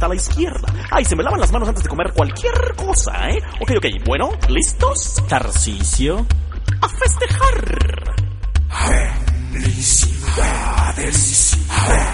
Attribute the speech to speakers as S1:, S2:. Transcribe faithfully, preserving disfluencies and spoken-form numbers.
S1: a la izquierda. Ay, se me lavan las manos antes de comer cualquier cosa, ¿eh? Ok, ok, bueno, ¿listos?
S2: Tarcisio.
S1: ¡A festejar!
S3: Felicidades.